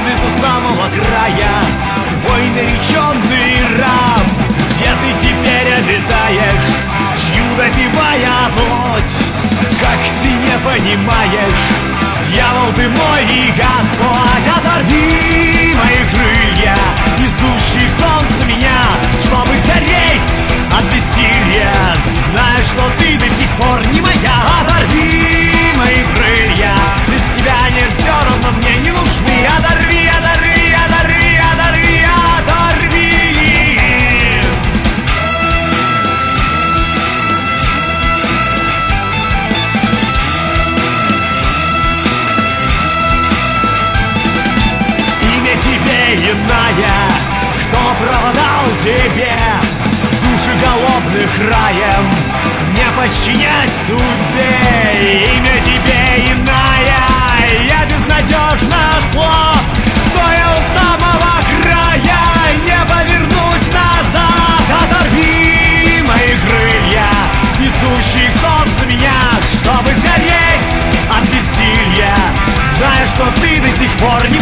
оставит у самого края твой нареченный раб. Где ты теперь обитаешь, чью допивая плоть? Как ты не понимаешь, дьявол ты мой и Господь. Оторви мои крылья, несущих солнце меня, чтобы сгореть от бессилия, зная, что ты до сих пор не моя. Оторви мои крылья, без тебя они все равно мне не нужны. Оторви, оторви, оторви, оторви, оторви. Имя тебе иная, кто продал тебе души голодных раем, не подчинять судьбе. Имя тебе иная, я безнадежно слаб, стоя у самого края, не повернуть назад. Оторви мои крылья, несущих солнце меня, чтобы сгореть от бессилия, зная, что ты до сих пор не